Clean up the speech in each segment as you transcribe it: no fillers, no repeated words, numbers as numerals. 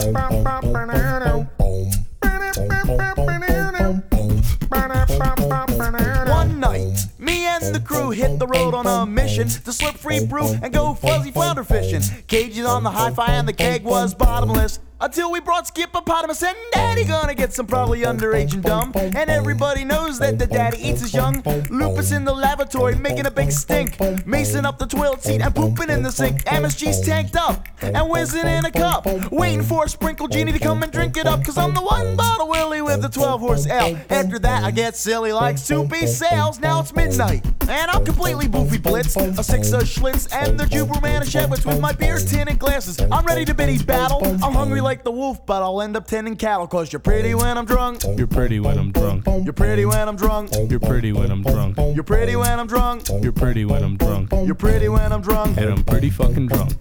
One night, me and the crew hit the road on a mission to slip free brew and go fuzzy flounder fishing. Cages on the hi-fi and the keg was bottomless until we brought Skip-opotamus and Daddy gonna get some probably underage and dumb. And everybody knows that the daddy eats his young. Lupus in the lavatory making a big stink, Mason up the toilet seat and pooping in the sink. MSG's tanked up and whizzing in a cup, waiting for a sprinkle genie to come and drink it up, cause I'm the one bottle Willie with the 12-horse ale. After that I get silly like soupy sales. Now it's midnight and I'm completely boofy blitz, a 6 of Schlitz and the Juber Manischewitz with my beer tin and glasses. I'm ready to biddy battle, I'm hungry like the wolf, but I'll end up tending cattle, cause you're pretty when I'm drunk. You're pretty when I'm drunk. You're pretty when I'm drunk. You're pretty when I'm drunk. You're pretty when I'm drunk. You're pretty when I'm drunk. You're pretty when I'm drunk. And I'm pretty fucking drunk.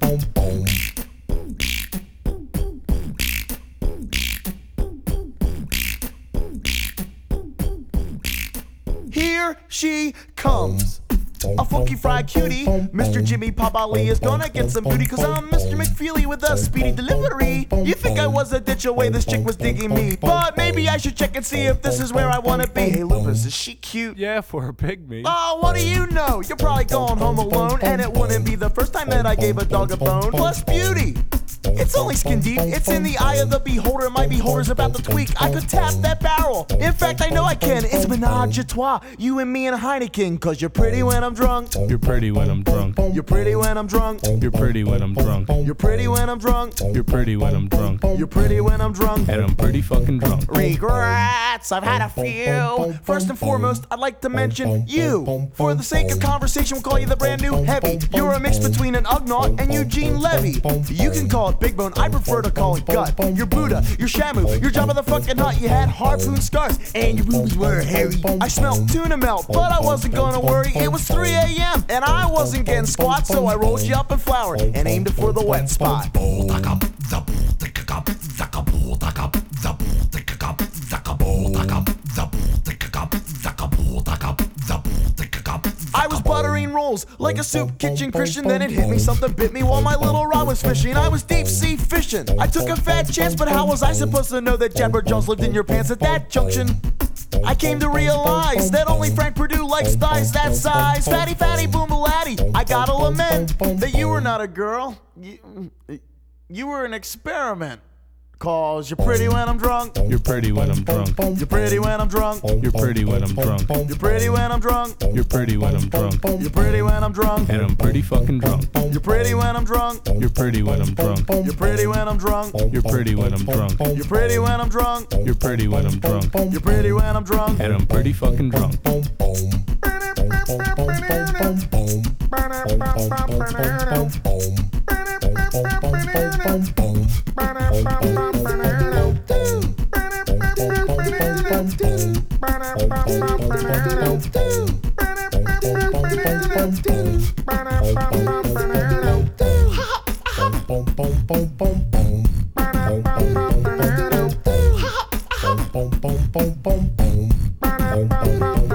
Here she comes, a funky fried cutie. Mr. Jimmy Pop Ali is gonna get some booty, cause I'm Mr. McFeely with a speedy delivery. You think I was a ditch away, this chick was digging me, but maybe I should check and see if this is where I wanna be. Hey Lupus, is she cute? Yeah, for a pygmy. Oh, what do you know? You're probably going home alone, and it wouldn't be the first time that I gave a dog a bone. Plus beauty, it's only skin deep, it's in the eye of the beholder. My beholder's about to tweak, I could tap that barrel. In fact, I know I can, it's menage a trois, you and me and Heineken, cause you're pretty when I'm drunk. You're pretty when I'm drunk. You're pretty when I'm drunk. You're pretty when I'm drunk. You're pretty when I'm drunk. You're pretty when I'm drunk. You're pretty when I'm drunk. And I'm pretty fucking drunk. Regrets, I've had a few. First and foremost, I'd like to mention you. For the sake of conversation, we'll call you the brand new Heavy. You're a mix between an Ugnaught and Eugene Levy. You can call it Big Bone, I prefer to call it Gut. You're Buddha, you're Shamu, you're Jabba the fucking Hutt. You had harpoon scars, and your boobs were hairy. I smelled tuna melt, but I wasn't gonna worry. It was 3 a.m. and I wasn't getting squat, so I rolled you up in flour and aimed it for the wet spot. I was buttering rolls like a soup kitchen Christian. Then it hit me, something bit me while my little rod was fishing. I was deep sea fishing. I took a fat chance, but how was I supposed to know that Jabber Jones lived in your pants at that junction? I came to realize that only Frank Purdue likes thighs that size. Fatty, fatty, boom, laddie. I gotta lament that you were not a girl. You were an experiment. Cause you're pretty when I'm drunk. You're pretty when I'm drunk. You're pretty when I'm drunk. You're pretty when I'm drunk. You're pretty when I'm drunk. You're pretty when I'm drunk. You're pretty when I'm drunk. And I'm pretty fucking drunk. You're pretty when I'm drunk. You're pretty when I'm drunk. You're pretty when I'm drunk. You're pretty when I'm drunk. You're pretty when I'm drunk. You're pretty when I'm drunk. You're pretty when I'm drunk. And I'm pretty fucking drunk. Boom.